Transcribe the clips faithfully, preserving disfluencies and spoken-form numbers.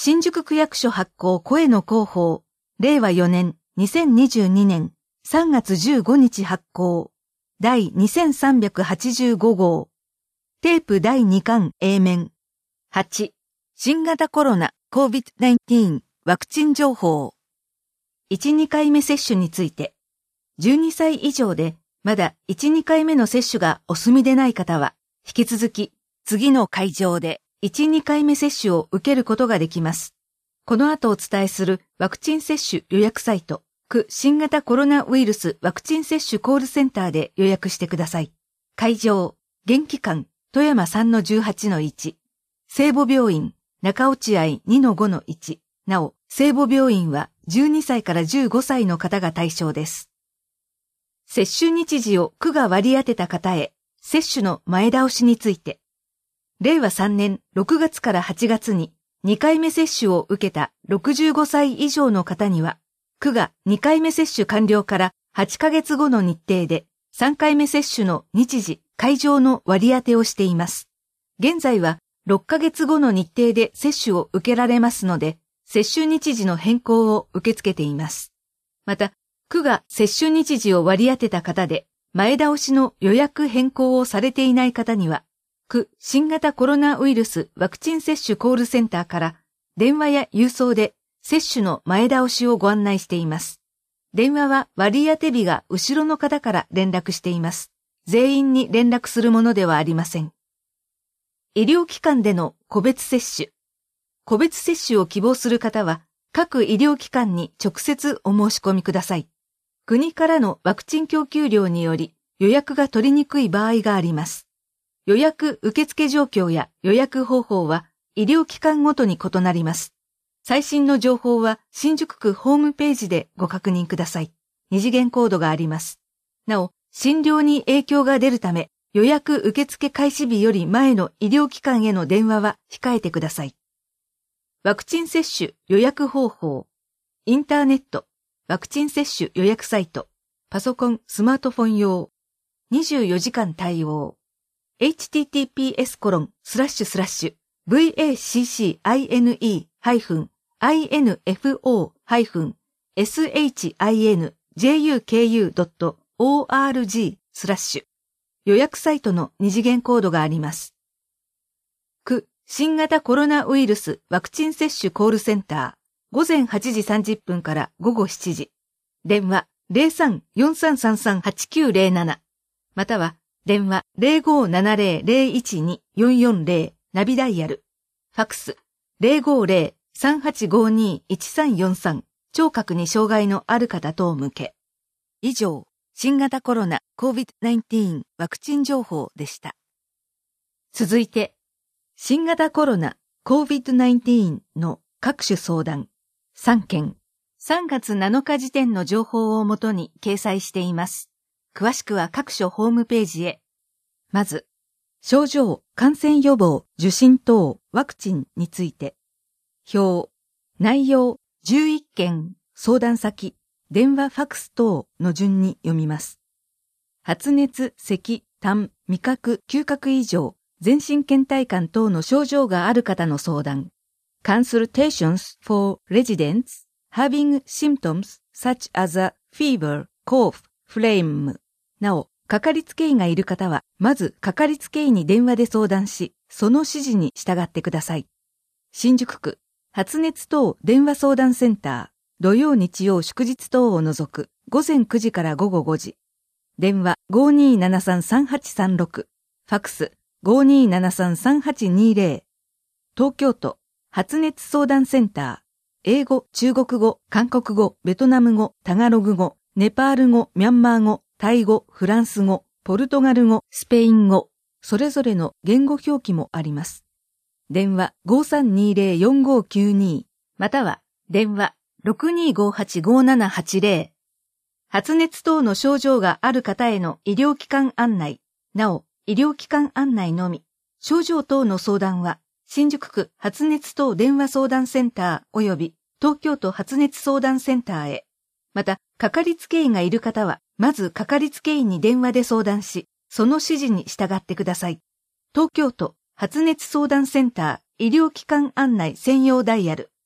新宿区役所発行声の広報、れいわよねんにせんにじゅうにねんさんがつじゅうごにち発行、第にせんさんびゃくはちじゅうごごう、テープだいにかん A 面。はち、新型コロナ コービドナインティーン ワクチン情報。いち、にかいめ接種について、じゅうにさい以上でまだいち、にかいめの接種がお済みでない方は、引き続き次の会場でいち、にかいめ接種を受けることができます。この後お伝えするワクチン接種予約サイト、区新型コロナウイルスワクチン接種コールセンターで予約してください。会場、現機館、富山 さんのじゅうはちのいち、聖母病院、中落合 にのごのいち、なお、聖母病院はじゅうにさいからじゅうごさいの方が対象です。接種日時を区が割り当てた方へ、接種の前倒しについて、れいわさんねんろくがつからはちがつににかいめ接種を受けたろくじゅうごさい以上の方には、区がにかいめ接種完了からはちかげつごの日程でさんかいめ接種の日時、会場の割り当てをしています。現在はろっかげつごの日程で接種を受けられますので、接種日時の変更を受け付けています。また、区が接種日時を割り当てた方で、前倒しの予約変更をされていない方には、区新型コロナウイルスワクチン接種コールセンターから電話や郵送で接種の前倒しをご案内しています。電話は割り当て日が後ろの方から連絡しています。全員に連絡するものではありません。医療機関での個別接種。個別接種を希望する方は、各医療機関に直接お申し込みください。国からのワクチン供給量により予約が取りにくい場合があります。予約受付状況や予約方法は医療機関ごとに異なります。最新の情報は新宿区ホームページでご確認ください。二次元コードがあります。なお、診療に影響が出るため、予約受付開始日より前の医療機関への電話は控えてください。ワクチン接種予約方法。インターネット、ワクチン接種予約サイト、パソコン、スマートフォン用。にじゅうよじかん対応。エイチティーティーピーエスコロンスラッシュスラッシュブイエーシーシーアイエヌイーハイフンアイエヌエフオーハイフンエスエイチアイエヌジェイユーケーユードットオーアールジースラッシュ予約サイトの二次元コードがあります。区新型コロナウイルスワクチン接種コールセンターごぜんはちじさんじゅっぷんからごごしちじ電話 ゼロさん よんさんさんさん はちきゅうゼロなな または電話 ゼロごーななゼロゼロいちにーよんよんゼロナビダイヤルファクス ゼロごゼロ さんはちごにいちさんよんさん 聴覚に障害のある方等向け。以上、新型コロナ コービドナインティーン ワクチン情報でした。続いて、新型コロナ コービドナインティーン の各種相談さんけん、さんがつなのか時点の情報をもとに掲載しています。詳しくは各所ホームページへ。まず、症状、感染予防、受診等、ワクチンについて。表、内容、じゅういっけん、相談先、電話ファクス等の順に読みます。発熱、咳、痰、味覚、嗅覚異常、全身倦怠感等の症状がある方の相談。Consultations for residents having symptoms such as a fever, cough, phlegm。なお、かかりつけ医がいる方は、まずかかりつけ医に電話で相談し、その指示に従ってください。新宿区、発熱等電話相談センター、土曜日曜祝日等を除く、ごぜんくじからごごごじ。電話 ごーにーななさんさんはちさんろく、ファクス ごーにーななさんさんはちにーゼロ。東京都、発熱相談センター、英語、中国語、韓国語、ベトナム語、タガログ語、ネパール語、ミャンマー語、タイ語、フランス語、ポルトガル語、スペイン語、それぞれの言語表記もあります。電話 ごーさんにーゼロ よんごーきゅうにー または電話 ろくにーごーはち ごーななはちゼロ。発熱等の症状がある方への医療機関案内。なお、医療機関案内のみ。症状等の相談は、新宿区発熱等電話相談センター及び東京都発熱相談センターへ。また、かかりつけ医がいる方は、まずかかりつけ医に電話で相談し、その指示に従ってください。東京都発熱相談センター医療機関案内専用ダイヤル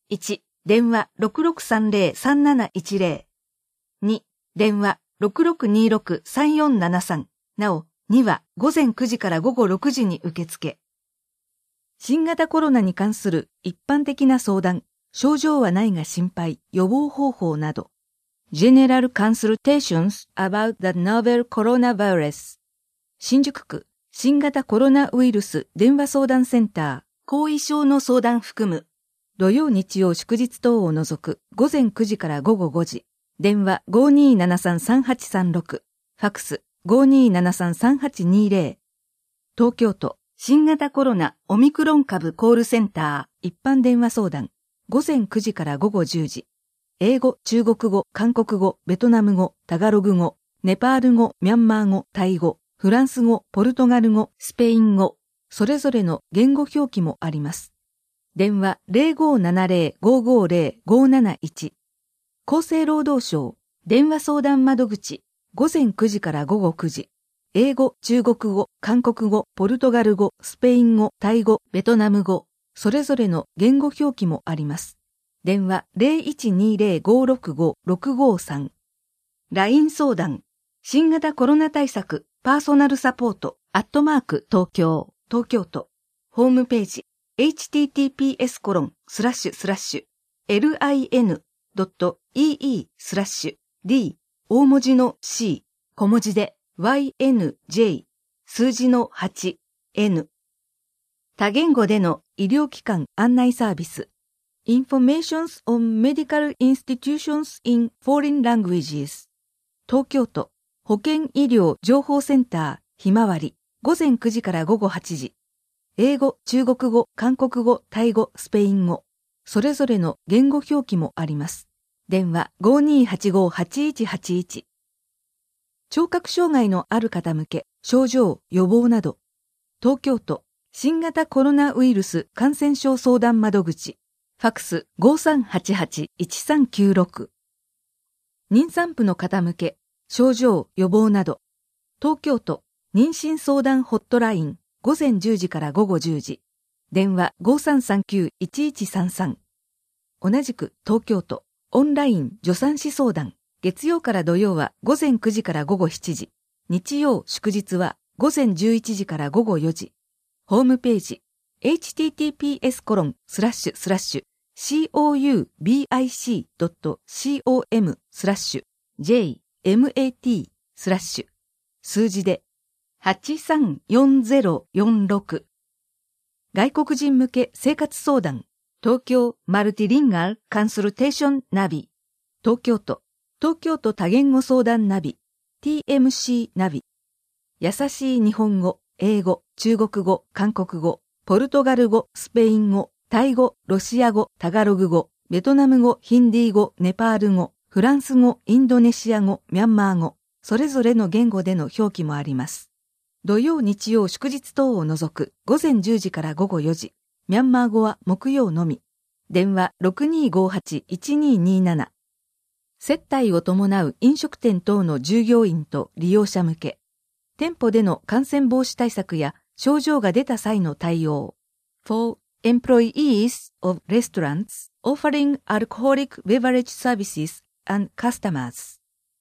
いち、電話 ろくろくさんぜろ さんなないちぜろ。に、電話 ろくろくにろく さんよんななさん。なお、には午前くじから午後ろくじに受付。新型コロナに関する一般的な相談、症状はないが心配、予防方法など。General Consultations about the Novel Coronavirus。新宿区、新型コロナウイルス電話相談センター、後遺症の相談含む。土曜日曜祝日等を除く午前くじから午後ごじ。電話 ごーにーななさんさんはちさんろく。ファックス ごーにーななさんさんはちにぜろ。東京都新型コロナオミクロン株コールセンター一般電話相談。午前くじから午後じゅうじ。英語、中国語、韓国語、ベトナム語、タガログ語、ネパール語、ミャンマー語、タイ語、フランス語、ポルトガル語、スペイン語、それぞれの言語表記もあります。電話 ゼロごーななぜろ ごーごーぜろ ごーなないち。厚生労働省電話相談窓口午前くじから午後くじ。英語、中国語、韓国語、ポルトガル語、スペイン語、タイ語、ベトナム語、それぞれの言語表記もあります。電話 ゼロいちにーぜろ ごーろくご ろくごーさん。ライン 相談新型コロナ対策パーソナルサポートアットマーク東京東京都ホームページ エイチティーティーピーエスコロンスラッシュスラッシュエルアイエヌドットイーイースラッシュディー 大文字の C 小文字で ワイエヌジェイ 数字の はちエヌ 多言語での医療機関案内サービス Informations on Medical Institutions in Foreign Languages 東京都保健医療情報センターひまわり午前くじから午後はちじ。英語、中国語、韓国語、タイ語、スペイン語、それぞれの言語表記もあります。電話 ごーにーはちごーはちいちはちいち。聴覚障害のある方向け、症状、予防など、東京都新型コロナウイルス感染症相談窓口、ファックス ごーさんはちはちいちさんきゅうろく。妊産婦の方向け、症状、予防など、東京都妊娠相談ホットライン、午前じゅうじから午後じゅうじ。電話 ごーさんさんきゅういちいちさんさん。同じく東京都オンライン助産師相談。月曜から土曜は午前くじから午後しちじ。日曜祝日は午前じゅういちじから午後よじ。ホームページ エイチティーティーピーエスコロンスラッシュスラッシュシーオーユービーアイシードットシーオーエムスラッシュジェイエムエーティースラッシュ数字ではちさんよんぜろよんろく。外国人向け生活相談東京マルティリンガルカンサルテーションナビ東京都東京都多言語相談ナビ ティーエムシー ナビ優しい日本語、英語、中国語、韓国語、ポルトガル語、スペイン語、タイ語、ロシア語、タガログ語、ベトナム語、ヒンディー語、ネパール語、フランス語、インドネシア語、ミャンマー語、それぞれの言語での表記もあります。土曜日曜祝日等を除く午前じゅうじから午後よじ。ミャンマー語は木曜のみ。電話 ろくにーごーはちいちにーにーなな。接待を伴う飲食店等の従業員と利用者向け。店舗での感染防止対策や症状が出た際の対応。for employees of restaurants offering alcoholic beverage services and customers.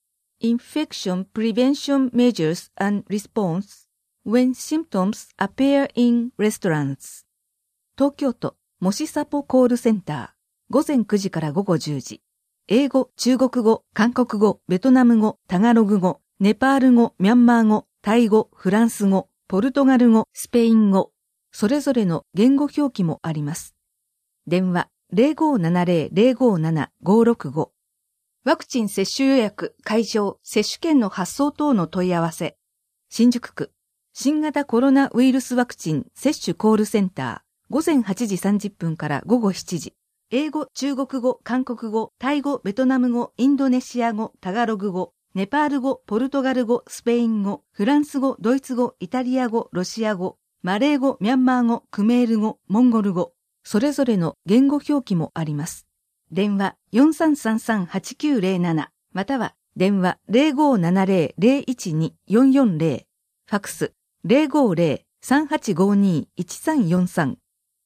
Infection prevention measures and response when symptoms appear in restaurants. 東京都もしサポコールセンター午前くじから午後じゅうじ。英語、中国語、韓国語、ベトナム語、タガログ語、ネパール語、ミャンマー語、タイ語、フランス語、ポルトガル語、スペイン語、それぞれの言語表記もあります。電話 ゼロごーななぜろ ゼロごーなな ごーろくご。ワクチン接種予約、会場、接種券の発送等の問い合わせ。新宿区新型コロナウイルスワクチン接種コールセンター午前はちじさんじゅっぷんから午後しちじ。英語、中国語、韓国語、タイ語、ベトナム語、インドネシア語、タガログ語、ネパール語、ポルトガル語、スペイン語、フランス語、ドイツ語、イタリア語、ロシア語、マレー語、ミャンマー語、クメール語、モンゴル語、それぞれの言語表記もあります。電話 よんさんさんさんはちきゅうゼロなな または電話 ゼロごーななぜろ ゼロいちに よんよんゼロ、ファックス ゼロごーゼロ さんはちごに いちさんよんさん。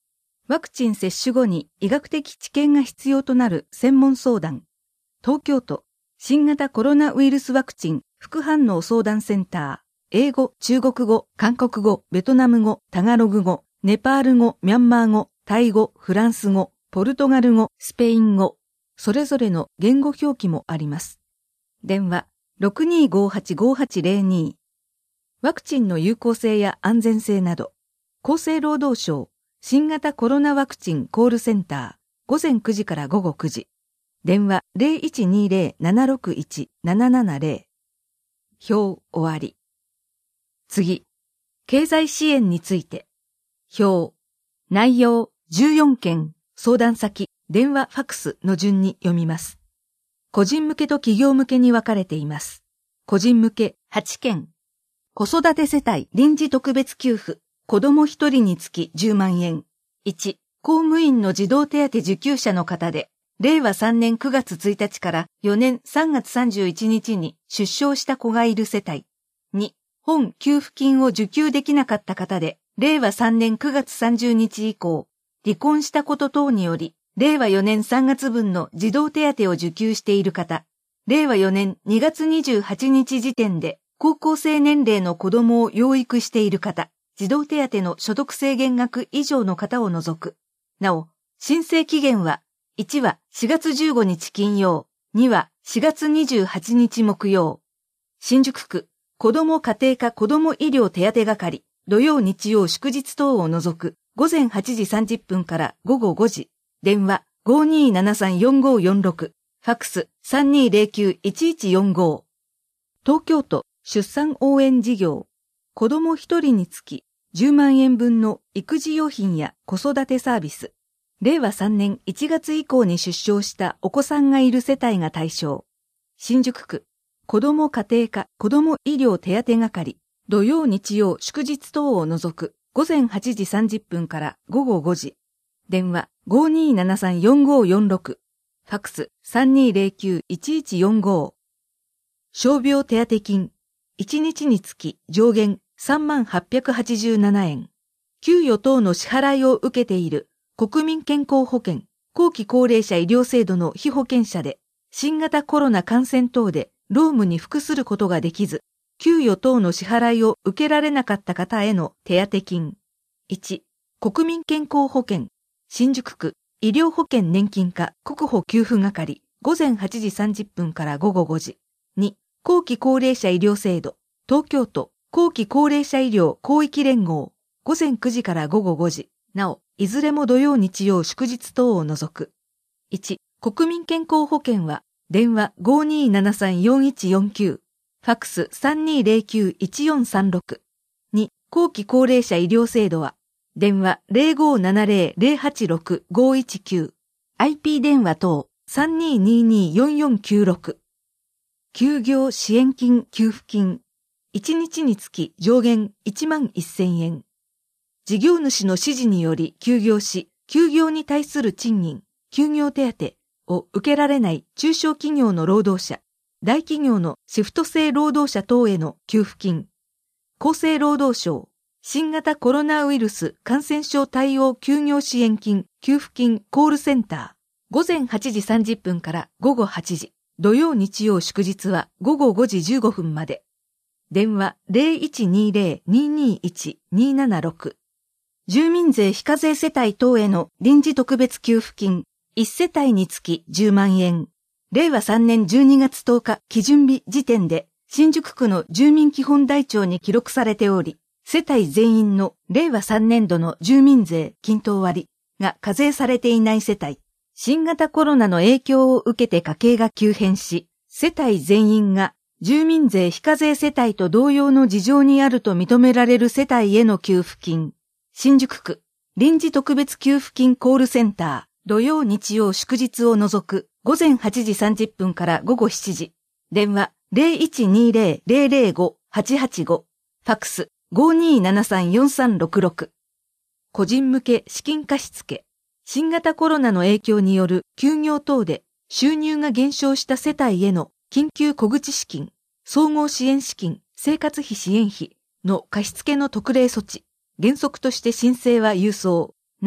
ワクチン接種後に医学的知見が必要となる専門相談。東京都新型コロナウイルスワクチン副反応相談センター。英語、中国語、韓国語、ベトナム語、タガログ語、ネパール語、ミャンマー語、タイ語、フランス語、ポルトガル語、スペイン語、それぞれの言語表記もあります。電話 ろくにーごーはちごーはちゼロに。ワクチンの有効性や安全性など、厚生労働省新型コロナワクチンコールセンター、午前くじから午後くじ。電話 ゼロいちにーゼロ ななろくいち ななななゼロ。表終わり。次、経済支援について。表、内容じゅうよんけん、相談先、電話、ファクスの順に読みます。個人向けと企業向けに分かれています。個人向けはちけん。子育て世帯臨時特別給付、子供ひとりにつきじゅうまんえん。いち、公務員の児童手当受給者の方で、れいわさんねんくがつついたちからよねんさんがつさんじゅういちにちに出生した子がいる世帯。に、本給付金を受給できなかった方で、れいわさんねんくがつさんじゅうにち以降、離婚したこと等により、れいわよねんさんがつぶんの児童手当を受給している方、れいわよねんにがつにじゅうはちにち時点で高校生年齢の子供を養育している方、児童手当の所得制限額以上の方を除く。なお、申請期限は、いちはしがつじゅうごにち金曜、にはしがつにじゅうはちにち木曜。新宿区、子ども家庭科子ども医療手当係、土曜日曜祝日等を除く、午前はちじさんじゅっぷんから午後ごじ、電話 ごーにーななさんよんごーよんろく、ファックス さんにーゼロきゅういちいちよんご。東京都出産応援事業、子どもひとりにつきじゅうまんえんぶんの育児用品や子育てサービス、れいわさんねんいちがつ以降に出生したお子さんがいる世帯が対象。新宿区、子ども家庭科子ども医療手当係、土曜日曜祝日等を除く、午前はちじさんじゅっぷんから午後ごじ。電話 ごーにーななさんよんごーよんろく、ファックス さんにーゼロきゅういちいちよんご。傷病手当金、いちにちにつき上限さんまんはっぴゃくはちじゅうななえん。給与等の支払いを受けている国民健康保険、後期高齢者医療制度の被保険者で、新型コロナ感染等で労務に服することができず、給与等の支払いを受けられなかった方への手当金。いち、国民健康保険、新宿区医療保険年金課国保給付係、午前はちじさんじゅっぷんから午後ごじ。に、後期高齢者医療制度、東京都後期高齢者医療広域連合、午前くじから午後ごじ。なお、いずれも土曜日曜祝日等を除く。いち、国民健康保険は、電話 ごーにーななさんよんいちよんきゅう、ファックス さんにーゼロきゅういちよんさんろく。に、後期高齢者医療制度は、電話 ゼロごーななゼロ ゼロはちろく ごいちきゅう、アイピー 電話等 さんにーにーにーよんよんきゅうろく。休業支援金給付金、いちにちにつき上限いちまんせんえん。事業主の指示により休業し、休業に対する賃金、休業手当を受けられない中小企業の労働者、大企業のシフト制労働者等への給付金。厚生労働省、新型コロナウイルス感染症対応休業支援金給付金コールセンター。午前はちじさんじゅっぷんから午後はちじ。土曜日曜祝日は午後ごじじゅうごふんまで。電話 ゼロいちにーゼロ にーにーいち にーななろく。住民税非課税世帯等への臨時特別給付金、いち世帯につきじゅうまんえん。れいわさんねんじゅうにがつとおか基準日時点で、新宿区の住民基本台帳に記録されており、世帯全員のれいわさんねんどの住民税均等割が課税されていない世帯、新型コロナの影響を受けて家計が急変し、世帯全員が住民税非課税世帯と同様の事情にあると認められる世帯への給付金。新宿区臨時特別給付金コールセンター、土曜日曜祝日を除く午前はちじさんじゅっぷんから午後しちじ。電話 ゼロいちにーゼロ ゼロゼロご はちはちご。ファックス ごーにーななさんよんさんろくろく。個人向け資金貸付。新型コロナの影響による休業等で収入が減少した世帯への緊急小口資金、総合支援資金、生活費支援費の貸付の特例措置。原則として申請は郵送。なお、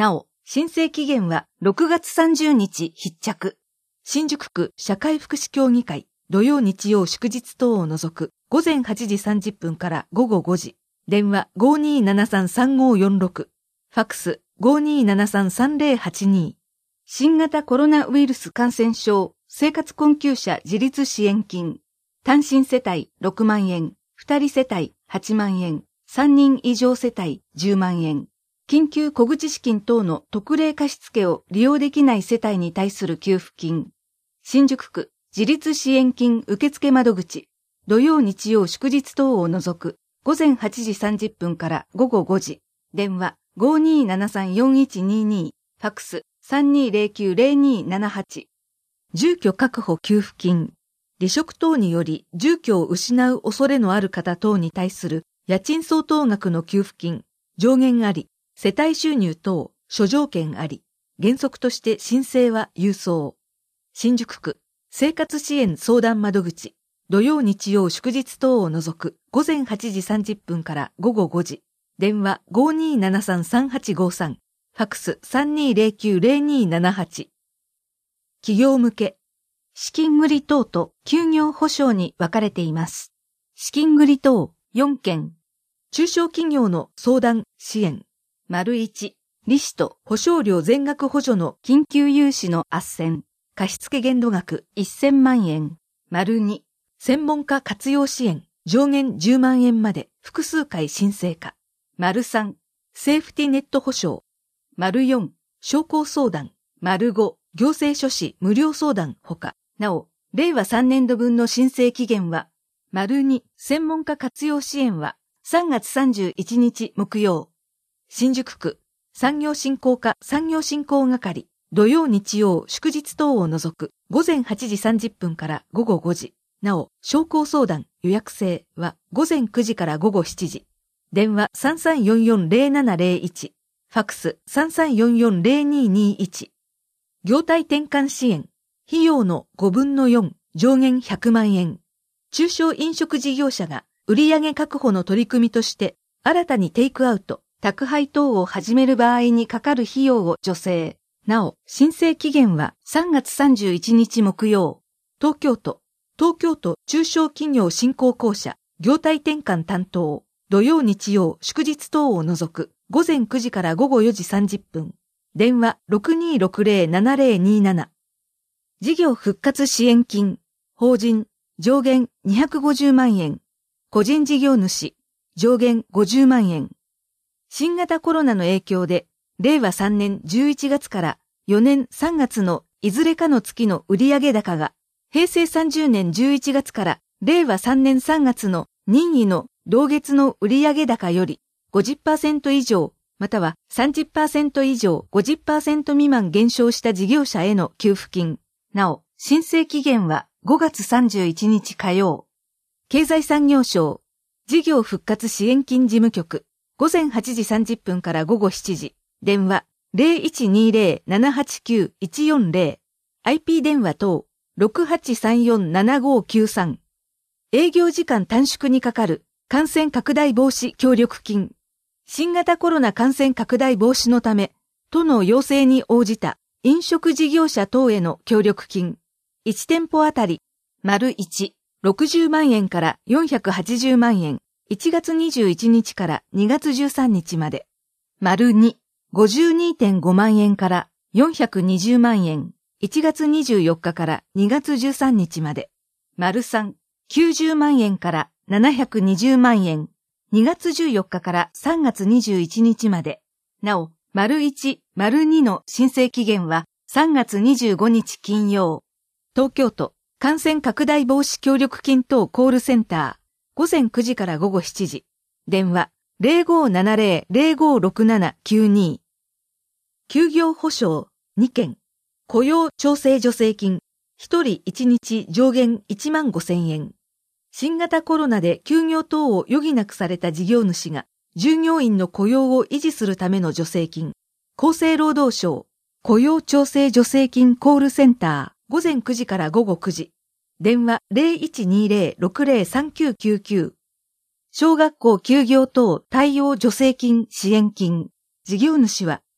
申請期限はろくがつさんじゅうにち必着。新宿区社会福祉協議会、土曜日曜祝日等を除くごぜんはちじさんじゅっぷんからごごごじ。電話 ごーにーななさんさんごーよんろく。ファックス ごーにーななさんさんぜろはちに。新型コロナウイルス感染症生活困窮者自立支援金。単身世帯ろくまんえん、ふたり世帯はちまんえん、さんにん以上世帯じゅうまんえん。緊急小口資金等の特例貸付を利用できない世帯に対する給付金。新宿区自立支援金受付窓口。土曜日曜祝日等を除くごぜんはちじさんじゅっぷんからごごごじ。電話 ごーにーななさんよんいちにーにー。ファックス さんにーぜろきゅうぜろにーななはち。住居確保給付金。離職等により住居を失う恐れのある方等に対する家賃相当額の給付金。上限あり。世帯収入等、諸条件あり。原則として申請は郵送。新宿区生活支援相談窓口。土曜日曜祝日等を除くごぜんはちじさんじゅっぷんからごごごじ。電話 ごーにーななさんさんはちごさん。ファックス さんにーぜろきゅうぜろにーななはち。企業向け。資金繰り等と休業保証に分かれています。資金繰り等よんけん。中小企業の相談支援。丸いち、利子と保証料全額補助の緊急融資の斡旋、貸付限度額せんまんえん。丸に、専門家活用支援、上限じゅうまんえんまで複数回申請可。丸さん、セーフティネット保証。丸よん、商工相談。丸ご、行政書士無料相談ほか。なお、れいわさんねんどぶんの申請期限は、丸に、専門家活用支援はさんがつさんじゅういちにち木曜。新宿区産業振興課産業振興係土曜日曜祝日等を除くごぜんはちじさんじゅっぷんからごごごじ。なお、商工相談予約制はごぜんくじからごごしちじ。電話 さんさんよんよんぜろななぜろいち。ファックス さんさんよんよんぜろにーにーいち。業態転換支援。費用のごぶんのよん、上限ひゃくまんえん。中小飲食事業者が売上確保の取り組みとして新たにテイクアウト、宅配等を始める場合にかかる費用を助成。なお、申請期限はさんがつさんじゅういちにち木曜。東京都、東京都中小企業振興公社、業態転換担当、土曜日曜祝日等を除くごぜんくじからごごよじさんじゅっぷん。電話 ろくにーろくぜろななぜろにーなな。事業復活支援金、法人、上限にひゃくごじゅうまんえん。個人事業主、上限ごじゅうまんえん。新型コロナの影響で、れいわさんねんじゅういちがつからよねんさんがつのいずれかの月の売上高が、へいせいさんじゅうねんじゅういちがつかられいわさんねんさんがつの任意の同月の売上高より ごじゅっパーセント 以上、または さんじゅっパーセント 以上 ごじゅっパーセント 未満減少した事業者への給付金。なお、申請期限はごがつさんじゅういちにち火曜。経済産業省、事業復活支援金事務局。ごぜんはちじさんじゅっぷんからごごしちじ。電話 ぜろいちにぜろななはちきゅういちよんぜろ。アイピー 電話等 ろくはちさんよんななごきゅうさん。営業時間短縮にかかる感染拡大防止協力金。新型コロナ感染拡大防止のため、都の要請に応じた飲食事業者等への協力金。いち店舗あたり、丸いち、ろくじゅうまんえんからよんひゃくはちじゅうまんえん。いちがつにじゅういちにちからにがつじゅうさんにちまで。丸に、ごじゅうにてんごまんえんからよんひゃくにじゅうまんえん。いちがつにじゅうよっかからにがつじゅうさんにちまで。丸さん、きゅうじゅうまんえんからななひゃくにじゅうまんえん。にがつじゅうよっかからさんがつにじゅういちにちまで。なお、丸いち、丸にの申請期限はさんがつにじゅうごにち金曜。東京都感染拡大防止協力金等コールセンター。ごぜんくじからごごしちじ。電話 ぜろごななぜろぜろごろくななきゅうに。休業保障にけん。雇用調整助成金。ひとりいちにち上限いちまんごせんえん。新型コロナで休業等を余儀なくされた事業主が従業員の雇用を維持するための助成金。厚生労働省雇用調整助成金コールセンター。ごぜんくじからごごくじ。電話 ぜろいちにぜろろくぜろさんきゅうきゅうきゅう。小学校休業等対応助成金支援金。事業主は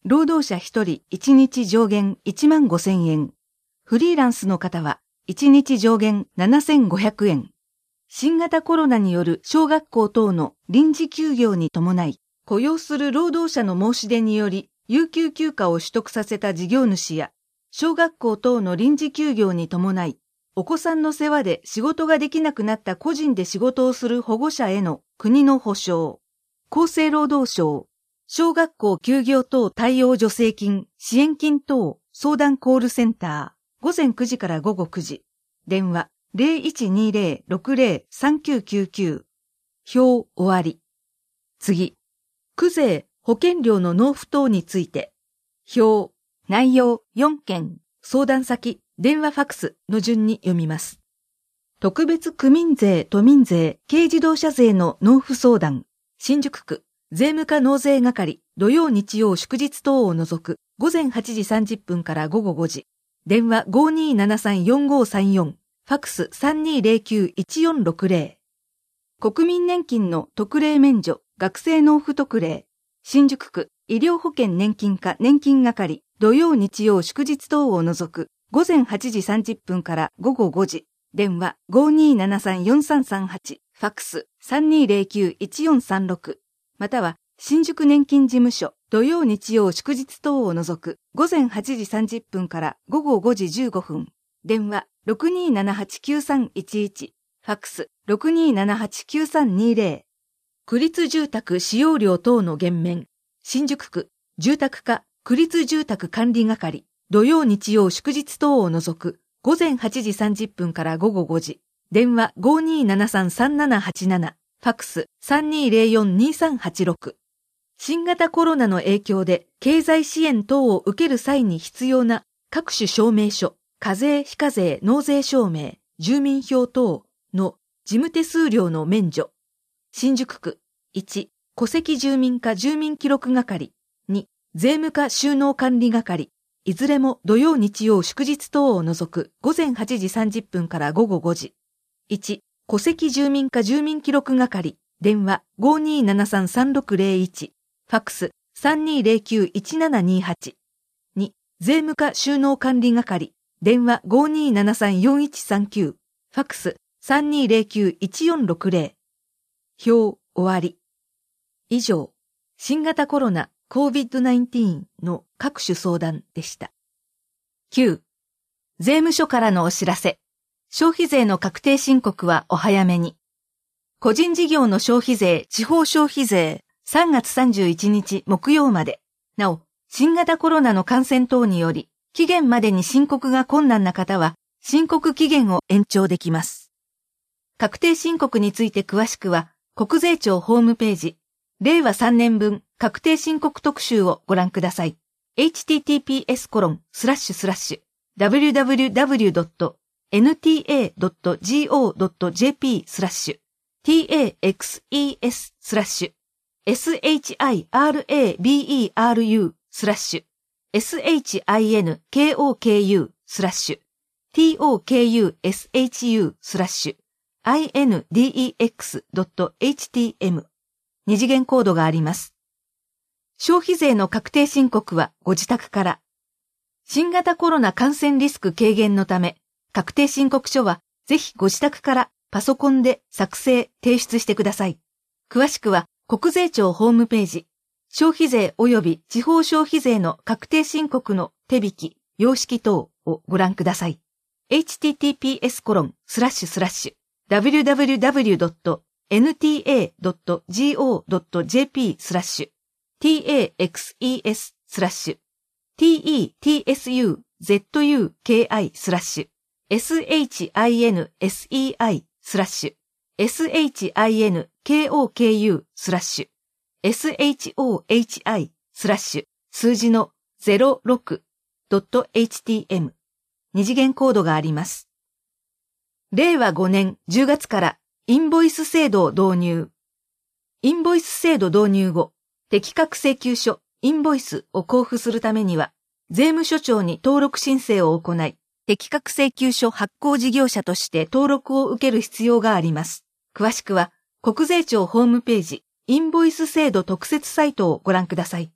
労働者ひとりいちにち上限いちまんごせんえん。フリーランスの方はいちにち上限ななせんごひゃくえん。新型コロナによる小学校等の臨時休業に伴い、雇用する労働者の申し出により、有給休暇を取得させた事業主や、小学校等の臨時休業に伴い、お子さんの世話で仕事ができなくなった個人で仕事をする保護者への国の補償。厚生労働省、小学校休業等対応助成金、支援金等相談コールセンター、午前くじから午後くじ。電話 ゼロいちにゼロ ろくゼロ さんきゅうきゅうきゅう。表終わり。次。区税、保険料の納付等について。表、内容よんけん、相談先、電話ファックスの順に読みます。特別区民税、都民税、軽自動車税の納付相談。新宿区、税務課納税係、土曜日曜祝日等を除く、午前はちじさんじゅっぷんから午後ごじ。電話 ごーにーななさんよんごーさんよん。ファックス さんにーゼロきゅういちよんろくゼロ。国民年金の特例免除、学生納付特例。新宿区、医療保険年金課年金係、土曜日曜祝日等を除く、午前はちじさんじゅっぷんから午後ごじ。電話 ごーにーななさんよんさんさんはち。ファックス さんにーゼロきゅういちよんさんろく。または、新宿年金事務所、土曜日曜祝日等を除く、午前はちじさんじゅっぷんから午後ごじじゅうごふん。電話ろくにーななはちきゅうさんいちいち。ファックス ろくにーななはちきゅうさんにゼロ。区立住宅使用料等の減免。新宿区、住宅課、区立住宅管理係、土曜日曜祝日等を除く、午前はちじさんじゅっぷんから午後ごじ。電話 ごーにーななさんさんななはちなな。ファックス さんにーゼロよんにーさんはちろく。新型コロナの影響で経済支援等を受ける際に必要な各種証明書、課税非課税納税証明、住民票等の事務手数料の免除。新宿区いち、戸籍住民課住民記録係、に、税務課収納管理係、いずれも土曜日曜祝日等を除く午前はちじさんじゅっぷんから午後ごじ。いち、戸籍住民課住民記録係、電話 ごーにーななさんさんろくゼロいち。ファックス さんにーゼロきゅういちななにはち。に、税務課収納管理係、電話 ごーにーななさんよんいちさんきゅう。ファックス さんにーゼロきゅういちよんろくゼロ。表終わり。以上、新型コロナ コービッドナインティーン の各種相談でした。きゅう、税務署からのお知らせ。消費税の確定申告はお早めに。個人事業の消費税、地方消費税、さんがつさんじゅういちにち木曜まで。なお、新型コロナの感染等により、期限までに申告が困難な方は、申告期限を延長できます。確定申告について詳しくは、国税庁ホームページ、れいわさんねんぶん確定申告特集をご覧ください。エイチティーティーピーエスコロンスラッシュスラッシュダブリューダブリューダブリュードットエヌティーエードットジーオードットジェーピースラッシュ ティーエーエックスイーエス スラッシュ エスエイチアイアールエービーイーアールユー スラッシュ エスエイチアイエヌケーオーケーユー スラッシュ ティーオーケーユーエスエイチユー スラッシュ アイエヌディーイーエックスドットエイチティーエム 二次元コードがあります。消費税の確定申告はご自宅から。新型コロナ感染リスク軽減のため、確定申告書はぜひご自宅からパソコンで作成、提出してください。詳しくは国税庁ホームページ、消費税及び地方消費税の確定申告の手引き、様式等をご覧ください。エイチティーティーピーエスコロンスラッシュスラッシュダブリューダブリューダブリュードットエヌティーエードットジーオードットジェーピー スラッシュ ティーエーエックスイーエス スラッシュ ティーイーティーエスユーゼットユーケーアイ スラッシュ エスエイチアイエヌエスイーアイ スラッシュ エスエイチアイエヌケーオーケーユー スラッシュ エスエイチオーエイチアイ スラッシュ数字の ゼロろくドットエイチティーエム 二次元コードがあります。れいわごねんじゅうがつからインボイス制度を導入。インボイス制度導入後、適格請求書、インボイスを交付するためには、税務署長に登録申請を行い、適格請求書発行事業者として登録を受ける必要があります。詳しくは、国税庁ホームページ、インボイス制度特設サイトをご覧ください。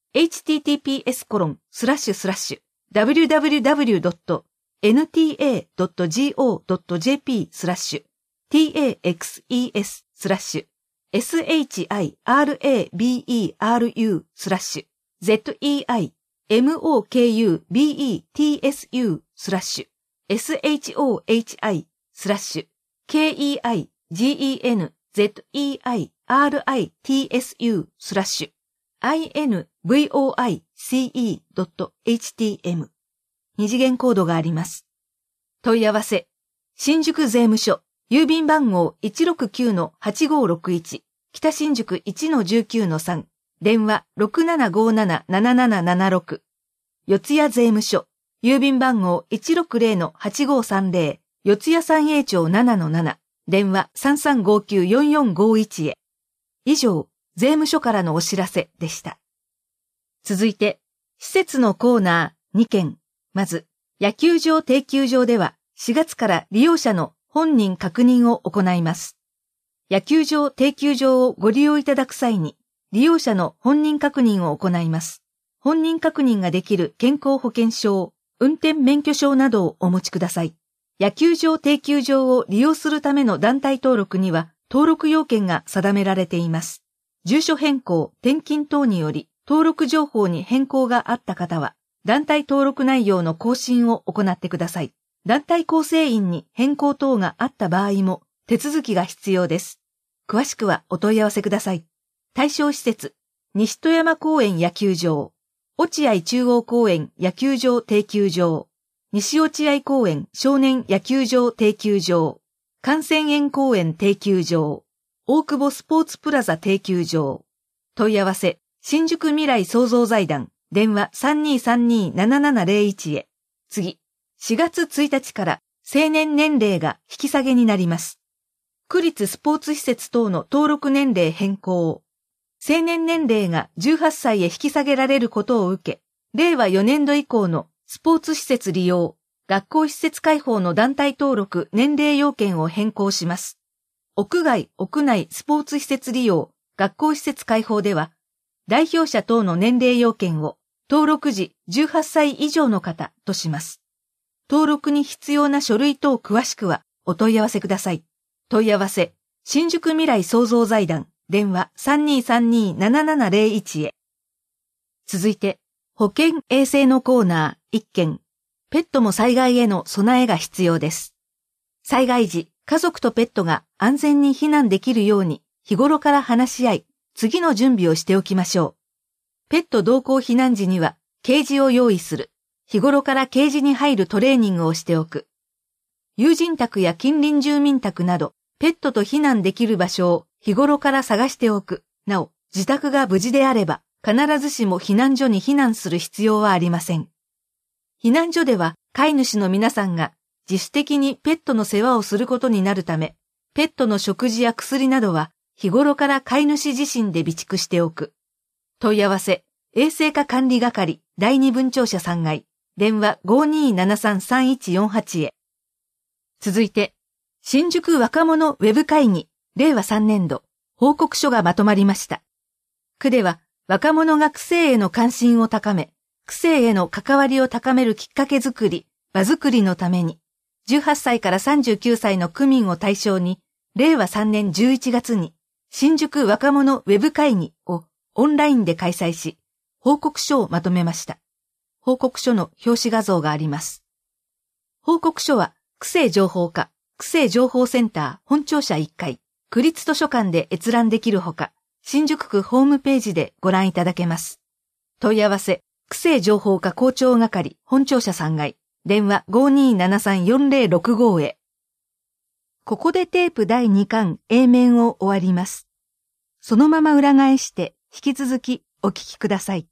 エイチティーティーピーエスコロンスラッシュスラッシュダブリューダブリューダブリュードットエヌティーエードットジーオードットジェーピー スラッシュ ティーエーエックスイーエス スラッシュ エスエイチアイアールエービーイーアールユー スラッシュ ゼットイーアイエムオーケーユービーイーティーエスユー スラッシュ エスエイチオーエイチアイ スラッシュ ケーイーアイジーイーエヌゼットイーアイアールアイティーエスユー スラッシュ アイエヌブイオーアイシーイードットエイチティーエム 二次元コードがあります。問い合わせ、新宿税務署、郵便番号 いちろくきゅうのはちごーろくいち、北新宿 いちのじゅうきゅうのさん、電話 ろくななごーななななななななろく、四谷税務署、郵便番号 いちろくゼロのはちごーさんゼロ、四谷三栄町ななのなな、電話 さんさんごきゅうよんよんごいち へ。以上、税務署からのお知らせでした。続いて、施設のコーナーにけん。まず、野球場定休場ではしがつから利用者の本人確認を行います。野球場定休場をご利用いただく際に、利用者の本人確認を行います。本人確認ができる健康保険証、運転免許証などをお持ちください。野球場定休場を利用するための団体登録には登録要件が定められています。住所変更、転勤等により登録情報に変更があった方は、団体登録内容の更新を行ってください。団体構成員に変更等があった場合も手続きが必要です。詳しくはお問い合わせください。対象施設、西戸山公園野球場、落合中央公園野球場定休場、西落合公園少年野球場定休場、関仙園公園定休場、大久保スポーツプラザ定休場。問い合わせ、新宿未来創造財団、電話 さんにーさんにーななななゼロいち へ。次、しがつついたちから成年年齢が引き下げになります。区立スポーツ施設等の登録年齢変更。成年年齢がじゅうはっさいへ引き下げられることを受け、れいわよねんど以降のスポーツ施設利用、学校施設開放の団体登録年齢要件を変更します。屋外・屋内スポーツ施設利用、学校施設開放では、代表者等の年齢要件を登録時じゅうはっさい以上の方とします。登録に必要な書類等詳しくはお問い合わせください。問い合わせ、新宿未来創造財団、電話 さんにーさんにーななななゼロいち へ。続いて、保健衛生のコーナーいっけん。ペットも災害への備えが必要です。災害時、家族とペットが安全に避難できるように日頃から話し合い、次の準備をしておきましょう。ペット同行避難時にはケージを用意する。日頃からケージに入るトレーニングをしておく。友人宅や近隣住民宅など、ペットと避難できる場所を日頃から探しておく。なお、自宅が無事であれば、必ずしも避難所に避難する必要はありません。避難所では飼い主の皆さんが自主的にペットの世話をすることになるため、ペットの食事や薬などは日頃から飼い主自身で備蓄しておく。問い合わせ、衛生課管理係だいに分庁舎さんがい、電話 ごーにーななさんさんいちよんはち へ。続いて、新宿若者ウェブ会議れいわさんねんど報告書がまとまりました。区では若者が区政への関心を高め、区政への関わりを高めるきっかけづくり、場づくりのために、じゅうはっさいからさんじゅうきゅうさいの区民を対象に、れいわさんねんじゅういちがつに新宿若者ウェブ会議をオンラインで開催し、報告書をまとめました。報告書の表紙画像があります。報告書は、区政情報課、区政情報センター本庁舎いっかい、区立図書館で閲覧できるほか、新宿区ホームページでご覧いただけます。問い合わせ、区政情報課校長係本庁舎さんがい、電話 ごーにーななさんよんゼロろくご へ。ここでテープだいにかん A 面を終わります。そのまま裏返して引き続きお聞きください。